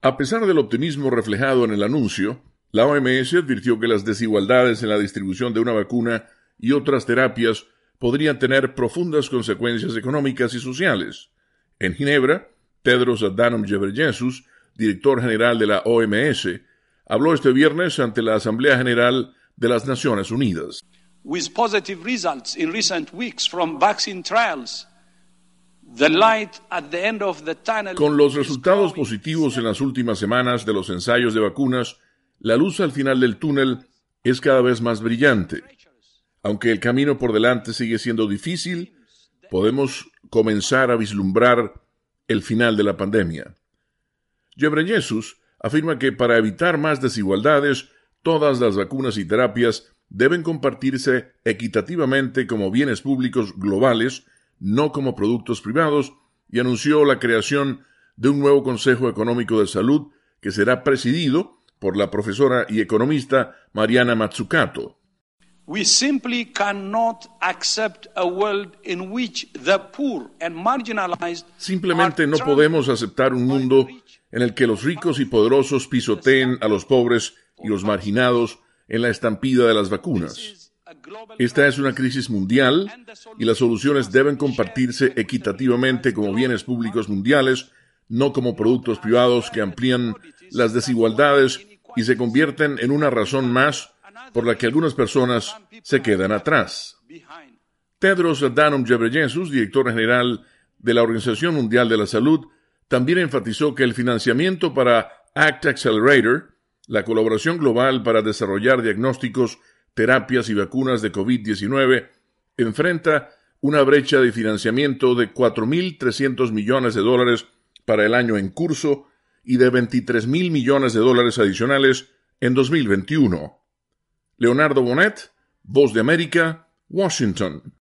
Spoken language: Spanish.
A pesar del optimismo reflejado en el anuncio, la OMS advirtió que las desigualdades en la distribución de una vacuna y otras terapias podrían tener profundas consecuencias económicas y sociales. En Ginebra, Tedros Adhanom Ghebreyesus, director general de la OMS, habló este viernes ante la Asamblea General de las Naciones Unidas. With positive results in recent weeks from vaccine trials, the light at the end of the tunnel. Con los resultados positivos en las últimas semanas de los ensayos de vacunas, la luz al final del túnel es cada vez más brillante. Aunque el camino por delante sigue siendo difícil, podemos comenzar a vislumbrar el final de la pandemia. Ghebreyesus afirma que para evitar más desigualdades, todas las vacunas y terapias deben compartirse equitativamente como bienes públicos globales, no como productos privados, y anunció la creación de un nuevo Consejo Económico de Salud que será presidido por la profesora y economista Mariana Mazzucato. We simply cannot accept a world in which the poor and marginalized. Simplemente no podemos aceptar un mundo en el que los ricos y poderosos pisoteen a los pobres y los marginados en la estampida de las vacunas. Esta es una crisis mundial y las soluciones deben compartirse equitativamente como bienes públicos mundiales, no como productos privados que amplían las desigualdades y se convierten en una razón más por la que algunas personas se quedan atrás. Tedros Adhanom Ghebreyesus, director general de la Organización Mundial de la Salud, también enfatizó que el financiamiento para ACT Accelerator, la colaboración global para desarrollar diagnósticos, terapias y vacunas de COVID-19, enfrenta una brecha de financiamiento de $4.300 millones para el año en curso y de $23.000 millones adicionales en 2021. Leonardo Bonet, Voz de América, Washington.